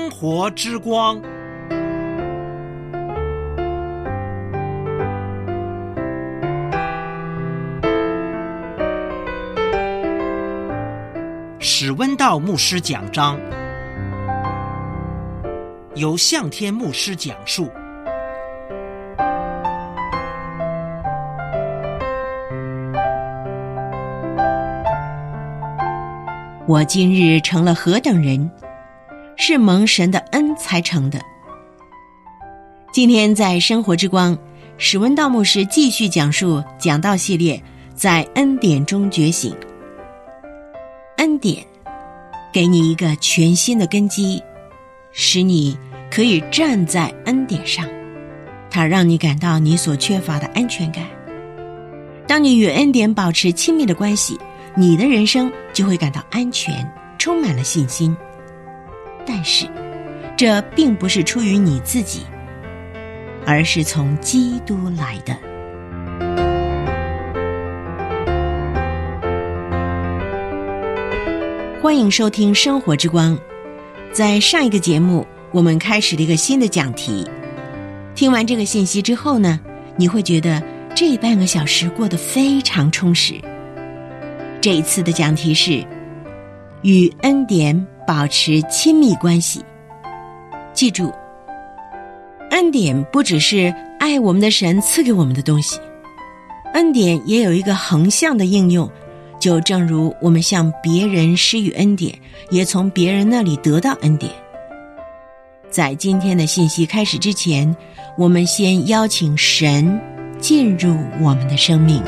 生活之光。史温道牧师讲章，由向天牧师讲述。 我今日成了何等人，是蒙神的恩才成的。今天在生活之光，史温道牧师继续讲述讲道系列，在恩典中觉醒。恩典给你一个全新的根基，使你可以站在恩典上，它让你感到你所缺乏的安全感。当你与恩典保持亲密的关系，你的人生就会感到安全，充满了信心。但是这并不是出于你自己，而是从基督来的。欢迎收听生活之光。在上一个节目，我们开始了一个新的讲题。听完这个信息之后呢，你会觉得这半个小时过得非常充实。这一次的讲题是与恩典保持亲密关系。记住，恩典不只是爱我们的神赐给我们的东西，恩典也有一个横向的应用，就正如我们向别人施予恩典，也从别人那里得到恩典。在今天的信息开始之前，我们先邀请神进入我们的生命。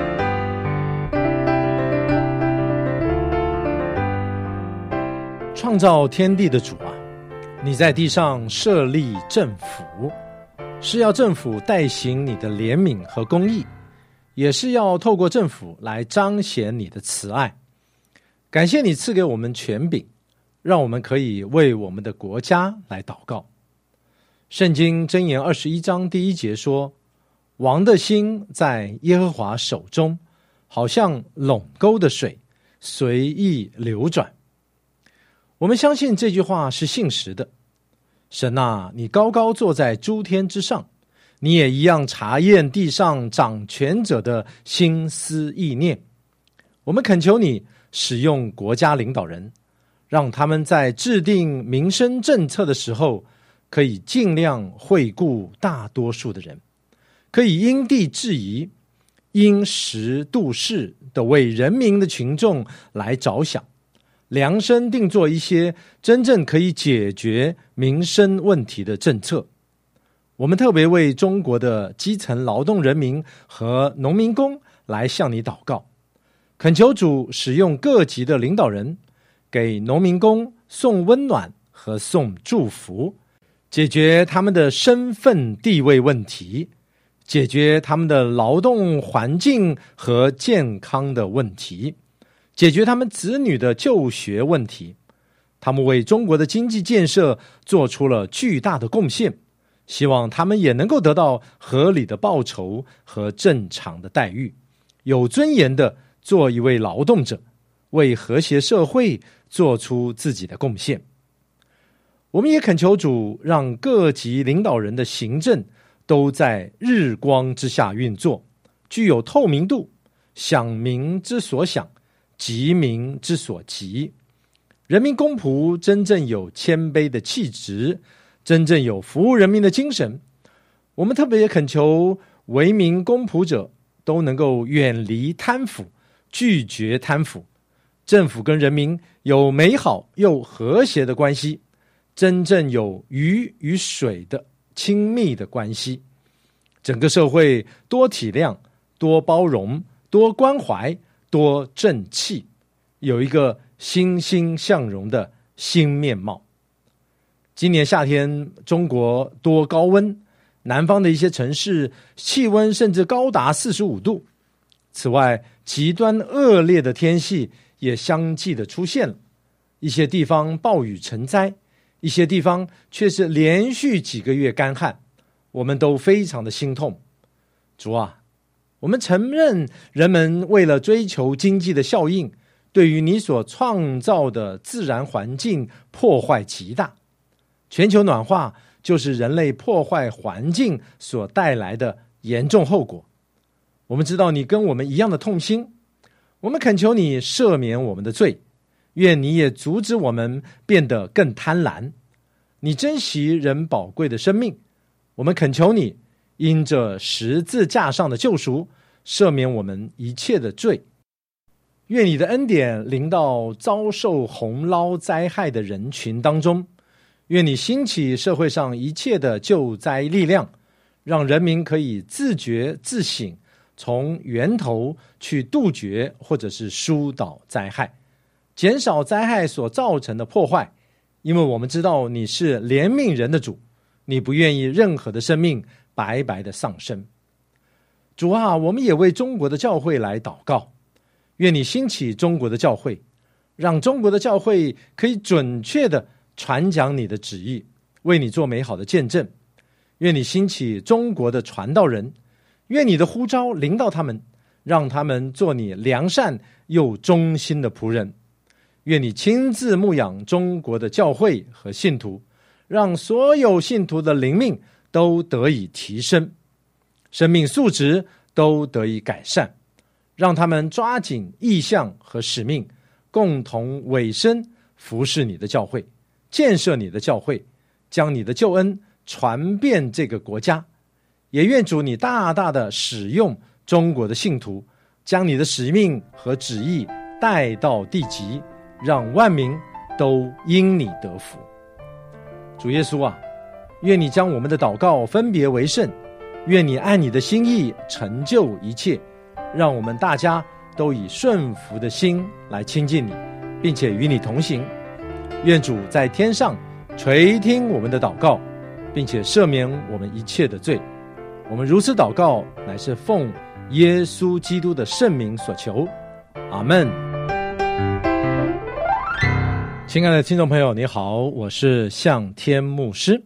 创造天地的主啊，你在地上设立政府，是要政府代行你的怜悯和公义，也是要透过政府来彰显你的慈爱。感谢你赐给我们权柄，让我们可以为我们的国家来祷告。圣经箴言21章第1节说，王的心在耶和华手中，好像垄沟的水，随意流转。我们相信这句话是信实的。神啊，你高高坐在诸天之上，你也一样查验地上掌权者的心思意念。我们恳求你使用国家领导人，让他们在制定民生政策的时候，可以尽量惠顾大多数的人，可以因地制宜，因时度势的为人民的群众来着想，量身定做一些真正可以解决民生问题的政策。我们特别为中国的基层劳动人民和农民工来向你祷告，恳求主使用各级的领导人，给农民工送温暖和送祝福，解决他们的身份地位问题，解决他们的劳动环境和健康的问题，解决他们子女的就学问题。他们为中国的经济建设做出了巨大的贡献，希望他们也能够得到合理的报酬和正常的待遇，有尊严的做一位劳动者，为和谐社会做出自己的贡献。我们也恳求主，让各级领导人的行政都在日光之下运作，具有透明度，想民之所想，急民之所急。人民公仆真正有谦卑的气质，真正有服务人民的精神。我们特别也恳求为民公仆者都能够远离贪腐，拒绝贪腐，政府跟人民有美好又和谐的关系，真正有鱼与水的亲密的关系。整个社会多体谅，多包容，多关怀，多正气，有一个欣欣向荣的新面貌。今年夏天中国多高温，南方的一些城市气温甚至高达45度。此外，极端恶劣的天气也相继的出现了，一些地方暴雨成灾，一些地方却是连续几个月干旱，我们都非常的心痛。主啊，我们承认人们为了追求经济的效应，对于你所创造的自然环境破坏极大。 全球暖化就是人类破坏环境所带来的严重后果。我们知道你跟我们一样的痛心，我们恳求你赦免我们的罪，愿你也阻止我们变得更贪婪。你珍惜人宝贵的生命，我们恳求你因着十字架上的救赎，赦免我们一切的罪。愿你的恩典临到遭受洪涝灾害的人群当中，愿你兴起社会上一切的救灾力量，让人民可以自觉自省，从源头去杜绝或者是疏导灾害，减少灾害所造成的破坏。因为我们知道你是怜悯人的主，你不愿意任何的生命白白的丧生。主啊，我们也为中国的教会来祷告，愿你兴起中国的教会，让中国的教会可以准确的传讲你的旨意，为你做美好的见证。愿你兴起中国的传道人，愿你的呼召临到他们，让他们做你良善又忠心的仆人。愿你亲自牧养中国的教会和信徒，让所有信徒的灵命都得以提升，生命素质都得以改善，让他们抓紧意向和使命，共同委身服侍你的教会，建设你的教会，将你的救恩传遍这个国家。也愿主你大大的使用中国的信徒，将你的使命和旨意带到地极，让万民都因你得福。主耶稣啊，愿你将我们的祷告分别为圣，愿你按你的心意成就一切，让我们大家都以顺服的心来亲近你，并且与你同行。愿主在天上垂听我们的祷告，并且赦免我们一切的罪。我们如此祷告，乃是奉耶稣基督的圣名所求。阿们。亲爱的听众朋友，你好，我是向天牧师。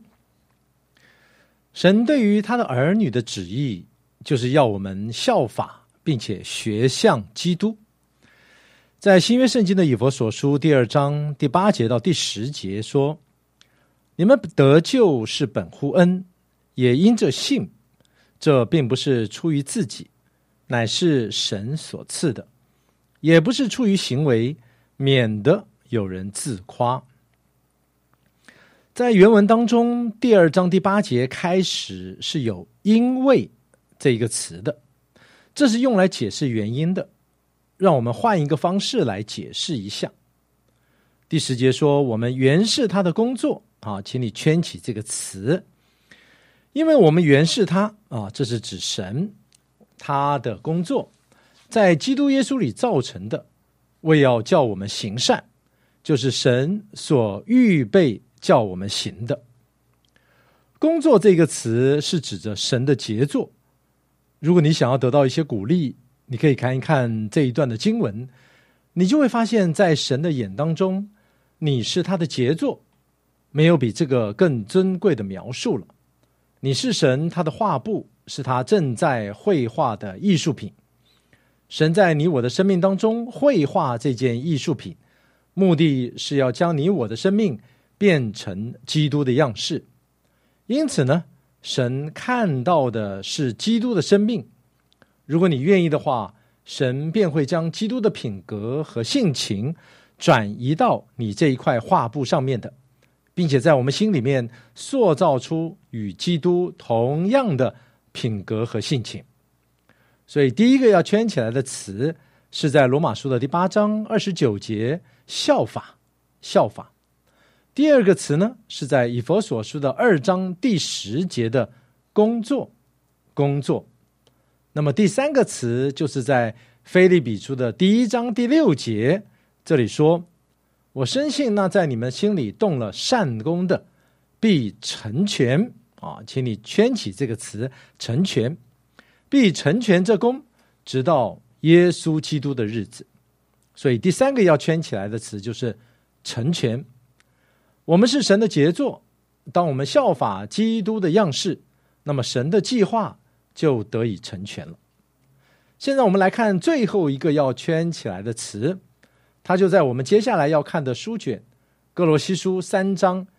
神对于他的儿女的旨意，就是要我们效法并且学像基督。在新约圣经的以弗所书第2章第8节到第10节说，你们得救是本乎恩，也因着信，这并不是出于自己，乃是神所赐的，也不是出于行为，免得有人自夸。在原文当中，第2章第8节开始是有因为这一个词的，这是用来解释原因的。让我们换一个方式来解释一下。第10节说，我们原是他的工作啊，请你圈起这个词，因为我们原是他啊，这是指神他的工作，在基督耶稣里造成的，为要叫我们行善，就是神所预备叫我们行的。工作这个词是指着神的杰作。如果你想要得到一些鼓励，你可以看一看这一段的经文，你就会发现在神的眼当中，你是他的杰作，没有比这个更尊贵的描述了。你是神他的画布，是他正在绘画的艺术品。神在你我的生命当中绘画这件艺术品，目的是要将你我的生命变成基督的样式。因此呢，神看到的是基督的生命。如果你愿意的话，神便会将基督的品格和性情转移到你这一块画布上面的，并且在我们心里面塑造出与基督同样的品格和性情。所以第一个要圈起来的词是在罗马书的第8章29节，效法，效法。第二个词呢，是在以弗所书的2章第10节的工作，工作。那么第三个词就是在腓立比书的第1章第6节，这里说，我深信那在你们心里动了善工的，必成全啊，请你圈起这个词，成全，必成全这工，直到耶稣基督的日子。所以第三个要圈起来的词就是成全。我们是神的杰作，当我们效法基督的样式，那么神的计划就得以成全了。现在我们来看最后一个要圈起来的词，它就在我们接下来要看的书卷哥罗西书3章第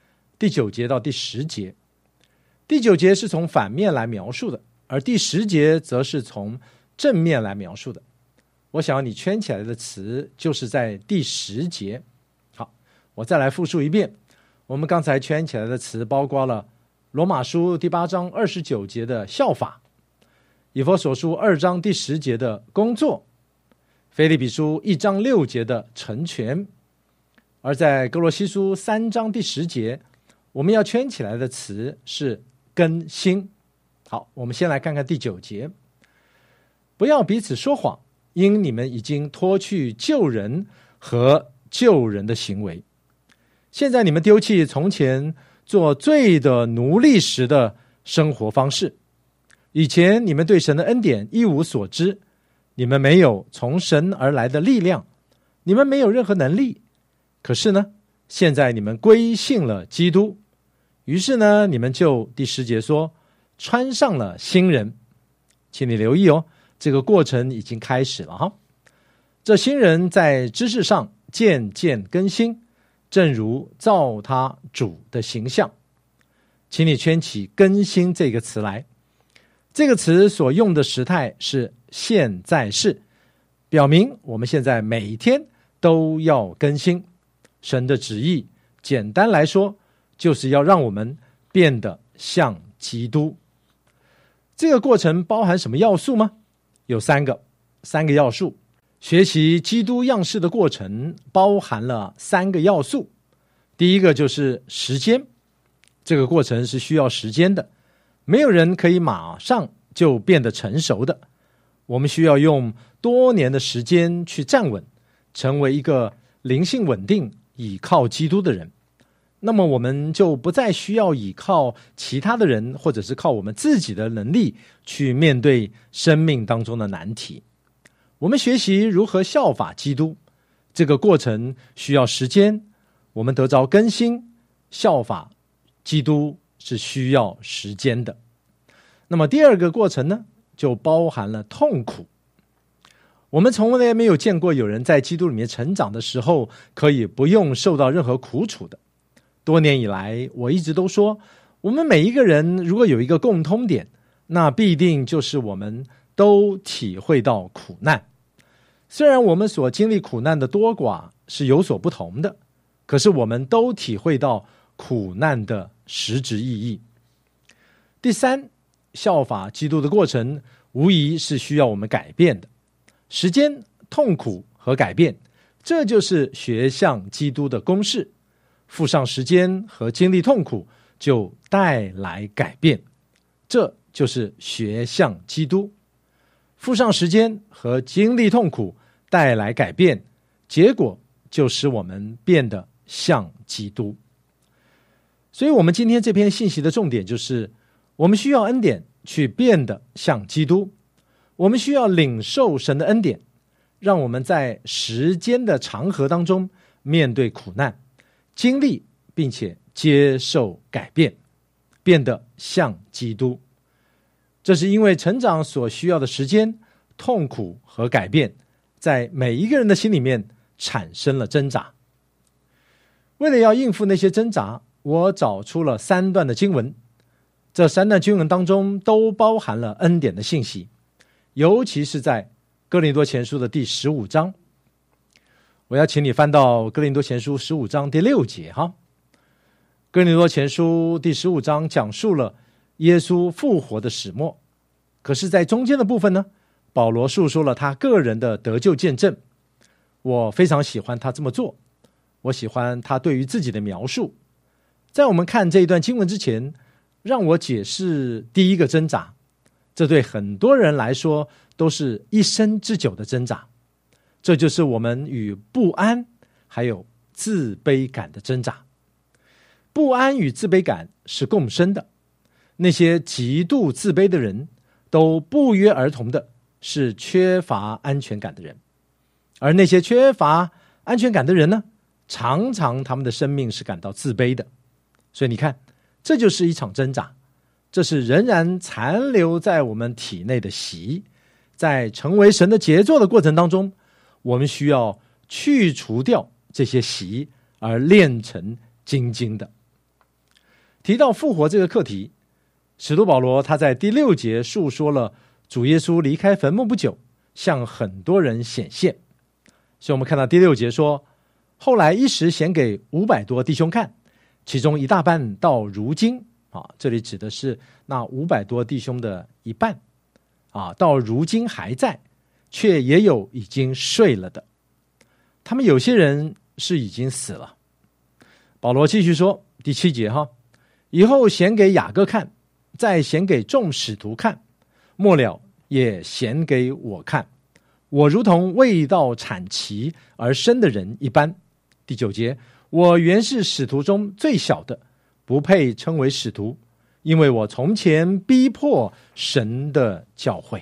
第9节到第10节。第9节是从反面来描述的，而第10节则是从正面来描述的。我想要你圈起来的词就是在第10节。好，我再来复述一遍。我们刚才圈起来的词包括了罗马书第8章29节的效法，以弗所书2章第10节的工作，腓立比书1章6节的成全。而在哥罗西书3章第10节，我们要圈起来的词是更新。好，我们先来看看第9节。不要彼此说谎，因你们已经脱去旧人和旧人的行为。现在你们丢弃从前做罪的奴隶时的生活方式。以前你们对神的恩典一无所知，你们没有从神而来的力量，你们没有任何能力。可是呢，现在你们归信了基督，于是呢，你们就第10节说，穿上了新人。请你留意哦，这个过程已经开始了哈。这新人在知识上渐渐更新，正如造他主的形象。请你圈起更新这个词来。这个词所用的时态是现在式，表明我们现在每一天都要更新。神的旨意简单来说，就是要让我们变得像基督。这个过程包含什么要素吗？有三个要素。学习基督样式的过程包含了3个要素。第一个就是时间，这个过程是需要时间的，没有人可以马上就变得成熟的。我们需要用多年的时间去站稳，成为一个灵性稳定、倚靠基督的人。那么我们就不再需要倚靠其他的人，或者是靠我们自己的能力去面对生命当中的难题。我们学习如何效法基督，这个过程需要时间。我们得着更新，效法基督是需要时间的。那么第二个过程呢，就包含了痛苦。我们从来没有见过有人在基督里面成长的时候可以不用受到任何苦楚的。多年以来，我一直都说，我们每一个人如果有一个共通点，那必定就是我们都体会到苦难。虽然我们所经历苦难的多寡是有所不同的，可是我们都体会到苦难的实质意义。第三，效法基督的过程无疑是需要我们改变的。时间、痛苦和改变，这就是学像基督的公式。付上时间和经历痛苦，就带来改变。这就是学像基督。付上时间和经历痛苦，带来改变，结果就使我们变得像基督。所以我们今天这篇信息的重点就是，我们需要恩典去变得像基督。我们需要领受神的恩典，让我们在时间的长河当中面对苦难，经历并且接受改变，变得像基督。这是因为成长所需要的时间、痛苦和改变，在每一个人的心里面产生了挣扎。为了要应付那些挣扎，我找出了3段的经文。这3段经文当中都包含了恩典的信息，尤其是在哥林多前书的第15章。我要请你翻到哥林多前书15章第6节哈。哥林多前书第15章讲述了耶稣复活的始末，可是在中间的部分呢，保罗述说了他个人的得救见证。我非常喜欢他这么做，我喜欢他对于自己的描述。在我们看这一段经文之前，让我解释第一个挣扎，这对很多人来说都是一生之久的挣扎。这就是我们与不安还有自卑感的挣扎。不安与自卑感是共生的，那些极度自卑的人都不约而同的是缺乏安全感的人，而那些缺乏安全感的人呢，常常他们的生命是感到自卑的。所以你看，这就是一场挣扎，这是仍然残留在我们体内的习，在成为神的杰作的过程当中，我们需要去除掉这些习，而练成精精的。 提到复活这个课题，使徒保罗他在第6节述说了主耶稣离开坟墓不久，向很多人显现。所以我们看到第6节说，后来一时显给500多弟兄看，其中一大半到如今，这里指的是那500多弟兄的一半，到如今还在，却也有已经睡了的。他们有些人是已经死了。保罗继续说，第7节以后显给雅各看，再显给众使徒看，末了也显给我看，我如同未到产期而生的人一般。第9节，我原是使徒中最小的，不配称为使徒，因为我从前逼迫神的教会。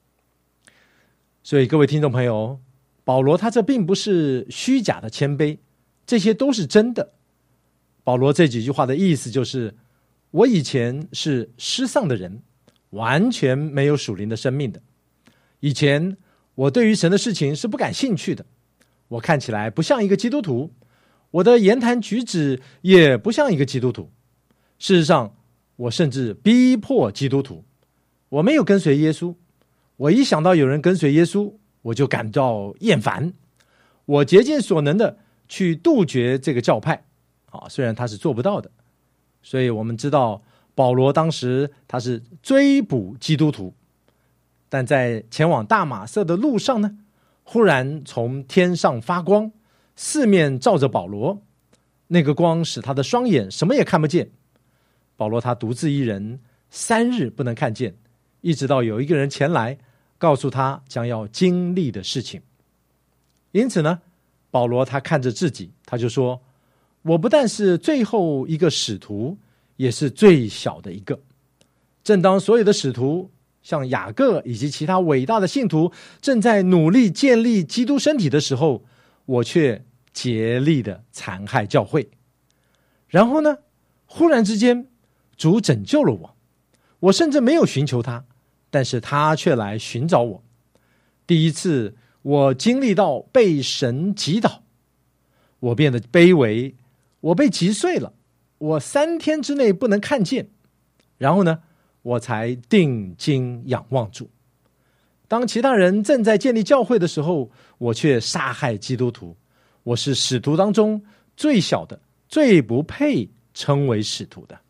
所以各位听众朋友，保罗他这并不是虚假的谦卑，这些都是真的。保罗这几句话的意思就是，我以前是失丧的人，完全没有属灵的生命的。以前我对于神的事情是不感兴趣的，我看起来不像一个基督徒，我的言谈举止也不像一个基督徒。事实上，我甚至逼迫基督徒。我没有跟随耶稣，我一想到有人跟随耶稣，我就感到厌烦。我竭尽所能的去杜绝这个教派，虽然他是做不到的。所以我们知道保罗当时他是追捕基督徒，但在前往大马色的路上呢，忽然从天上发光，四面照着保罗，那个光使他的双眼什么也看不见。保罗他独自一人3日不能看见，一直到有一个人前来告诉他将要经历的事情。因此呢，保罗他看着自己，他就说，我不但是最后一个使徒，也是最小的一个。正当所有的使徒像雅各以及其他伟大的信徒正在努力建立基督身体的时候，我却竭力的残害教会。然后呢，忽然之间主拯救了我，我甚至没有寻求他，但是他却来寻找我。第一次我经历到被神击倒，我变得卑微，我被击碎了，我3天之内不能看见。然后呢，我才定睛仰望主。当其他人正在建立教会的时候，我却杀害基督徒。我是使徒当中最小的，最不配称为使徒的。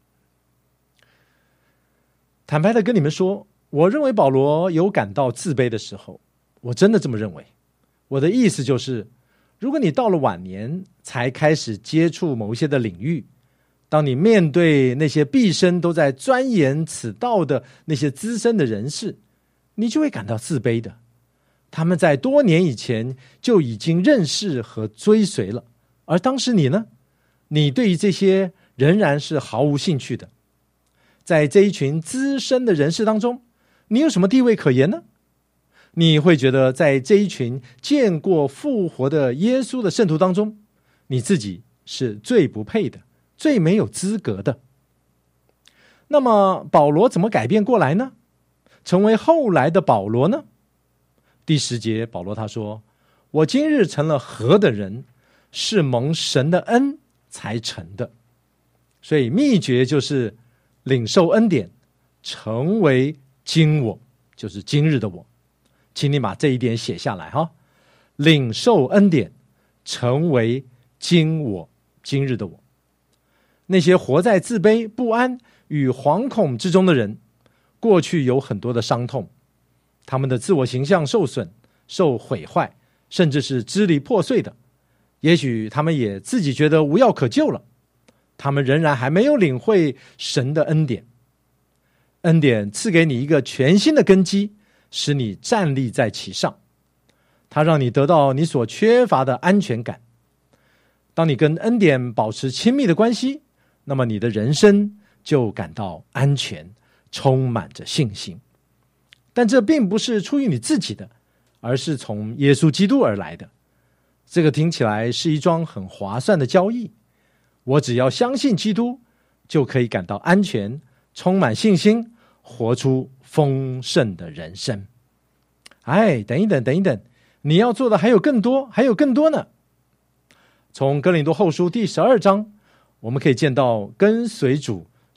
坦白的跟你们说，我认为保罗有感到自卑的时候，我真的这么认为。我的意思就是，如果你到了晚年才开始接触某一些的领域，当你面对那些毕生都在钻研此道的那些资深的人士，你就会感到自卑的。他们在多年以前就已经认识和追随了，而当时你呢？你对于这些仍然是毫无兴趣的。在这一群资深的人士当中，你有什么地位可言呢？你会觉得在这一群见过复活的耶稣的圣徒当中，你自己是最不配的，最没有资格的。那么保罗怎么改变过来呢？成为后来的保罗呢？第10节，保罗他说，我今日成了何等人，是蒙神的恩才成的。所以秘诀就是领受恩典，成为今我，就是今日的我。请你把这一点写下来哈，领受恩典，成为今我，今日的我。那些活在自卑、不安与惶恐之中的人，过去有很多的伤痛，他们的自我形象受损、受毁坏，甚至是支离破碎的。也许他们也自己觉得无药可救了，他们仍然还没有领会神的恩典。恩典赐给你一个全新的根基，使你站立在其上，它让你得到你所缺乏的安全感。当你跟恩典保持亲密的关系，那么你的人生就感到安全，充满着信心。但这并不是出于你自己的，而是从耶稣基督而来的。这个听起来是一桩很划算的交易。我只要相信基督，就可以感到安全，充满信心，活出丰盛的人生。等一等，你要做的还有更多，还有更多呢。从哥林多后书第12章，我们可以见到跟随主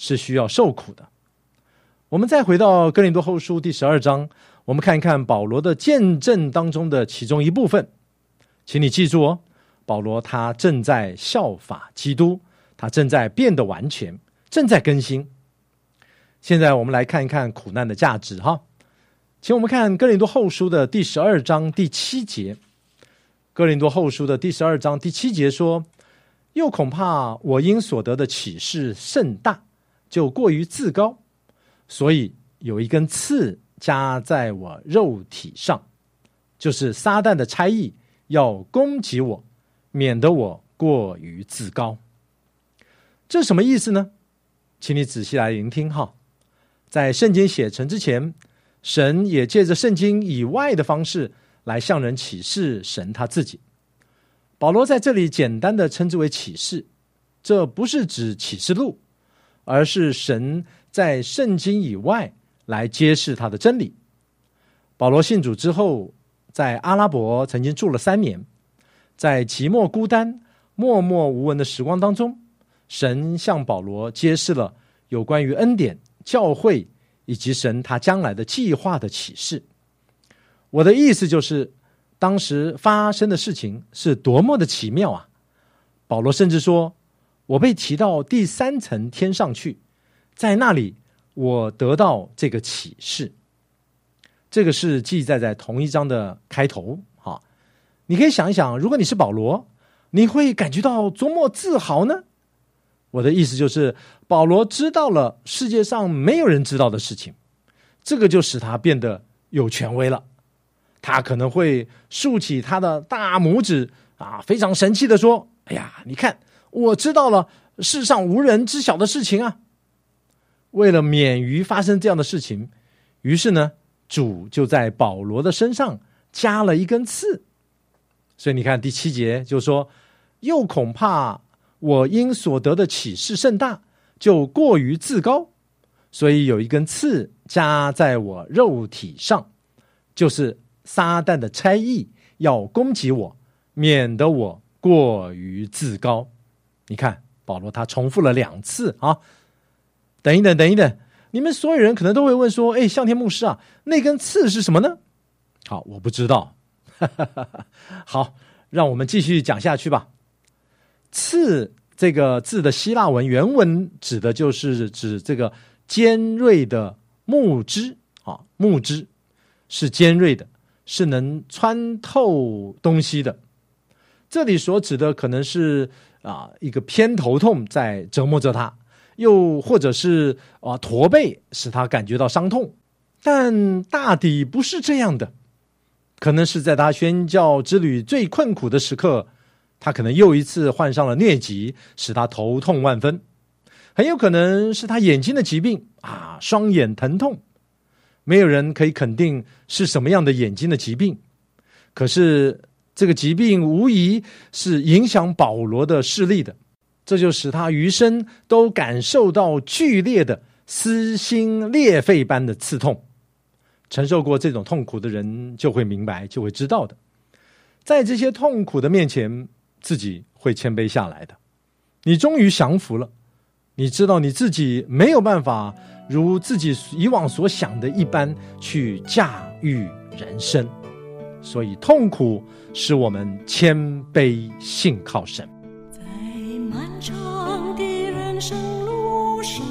是需要受苦的。我们再回到哥林多后书第12章，我们看一看保罗的见证当中的其中一部分。请你记住哦，保罗他正在效法基督，他正在变得完全，正在更新。现在我们来看一看苦难的价值哈。请我们看哥林多后书的第12章第7节。哥林多后书的第12章第7节说，又恐怕我因所得的启示甚大，就过于自高，所以有一根刺加在我肉体上，就是撒旦的差役要攻击我，免得我过于自高。这什么意思呢？请你仔细来聆听哈。在圣经写成之前，神也借着圣经以外的方式来向人启示神他自己。保罗在这里简单的称之为启示，这不是指启示录，而是神在圣经以外来揭示他的真理。保罗信主之后，在阿拉伯曾经住了3年，在寂寞孤单、默默无闻的时光当中，神向保罗揭示了有关于恩典、教会以及神他将来的计划的启示。我的意思就是，当时发生的事情是多么的奇妙啊！保罗甚至说，我被提到第3层天上去，在那里我得到这个启示。这个是记载在同一章的开头啊。你可以想一想，如果你是保罗，你会感觉到多么自豪呢？我的意思就是，保罗知道了世界上没有人知道的事情，这个就使他变得有权威了。他可能会竖起他的大拇指啊，非常神气的说，哎呀，你看，我知道了世上无人知晓的事情啊。为了免于发生这样的事情，于是呢，主就在保罗的身上加了一根刺。所以你看第7节就说，又恐怕我因所得的启示甚大，就过于自高，所以有一根刺加在我肉体上，就是撒旦的差役要攻击我，免得我过于自高。你看保罗他重复了2次啊。等一等，你们所有人可能都会问说，向天牧师啊，那根刺是什么呢？好，我不知道。好，让我们继续讲下去吧。刺这个字的希腊文原文指的就是指这个尖锐的木枝啊，木枝是尖锐的，是能穿透东西的。这里所指的可能是一个偏头痛在折磨着他，又或者是驼背使他感觉到伤痛，但大抵不是这样的。可能是在他宣教之旅最困苦的时刻，他可能又一次患上了疟疾，使他头痛万分。很有可能是他眼睛的疾病双眼疼痛。没有人可以肯定是什么样的眼睛的疾病，可是这个疾病无疑是影响保罗的视力的，这就使他余生都感受到剧烈的撕心裂肺般的刺痛。承受过这种痛苦的人就会明白，就会知道的。在这些痛苦的面前，自己会谦卑下来的。你终于降服了，你知道你自己没有办法如自己以往所想的一般去驾驭人生，所以痛苦使我们谦卑信靠神。 在漫长的人生路上，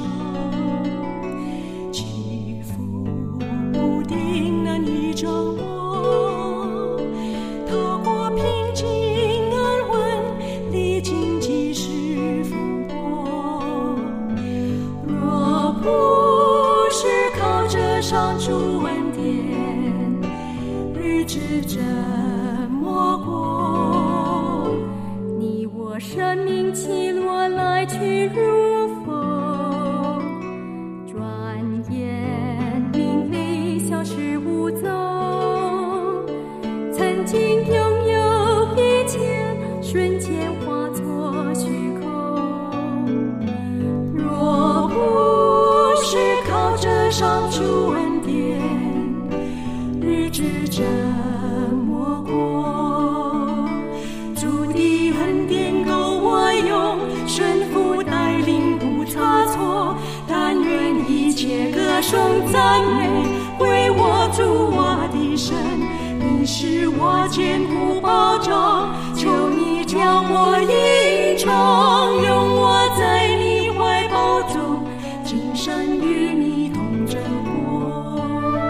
起伏不定难以掌握，透过平静安稳，历经几世风波。若不是靠着上主恩典，日子这么过，你我生命起落来去如风，转眼明泪消失无踪。曾经拥有一切，瞬间化作虚空。若不是靠着上主恩典，日子这么过。主的恩典够我用，顺服带领不差错， 歌颂赞美，归我主我的神。你是我坚固保障，求你将我隐藏，拥我在你怀抱中，今生与你同着过。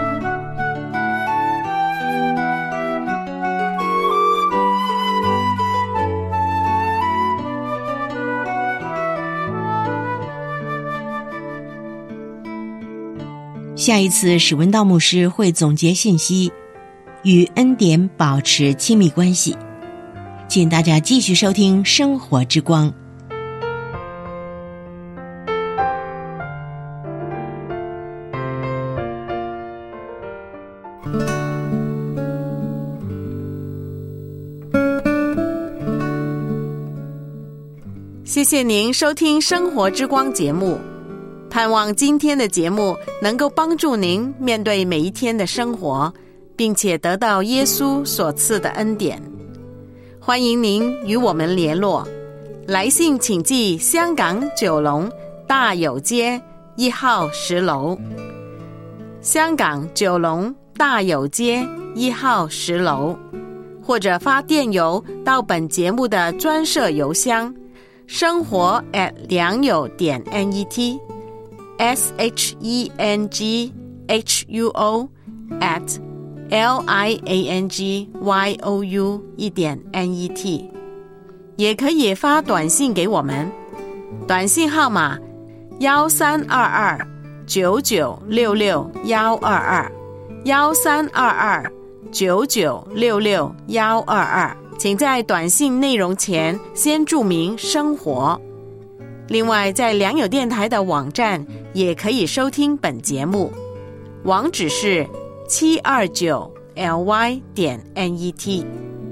下一次史文道牧师会总结信息，与恩典保持亲密关系，请大家继续收听生活之光。 谢谢您收听生活之光节目，盼望今天的节目能够帮助您面对每一天的生活，并且得到耶稣所赐的恩典。欢迎您与我们联络，来信请寄香港九龙大有街1号10楼，香港九龙大有街1号10楼，或者发电邮到本节目的专设邮箱生活良友.net SHENGHUO@LIANGYOU.net， 也可以发短信给我们，短信号码1322-9966-122，1322-9966-122，请在短信内容前先注明生活。另外，在良友电台的网站也可以收听本节目，网址是729ly.net。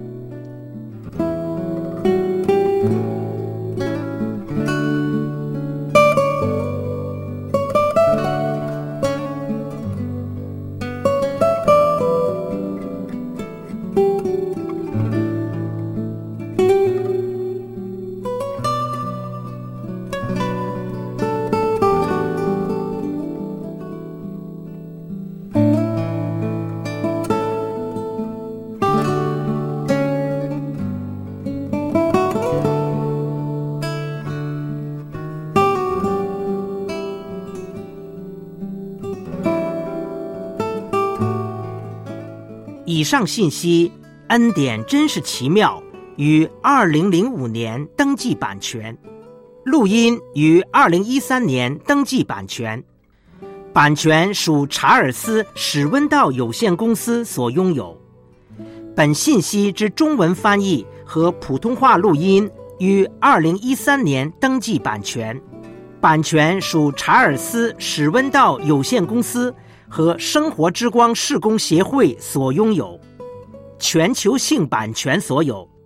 以上信息恩典真是奇妙于2005年登记版权，录音于2013年登记版权，版权属查尔斯·史温道有限公司所拥有。本信息之中文翻译和普通话录音于2013年登记版权，版权属查尔斯·史温道有限公司和生活之光事工协会所拥有，全球性版权所有。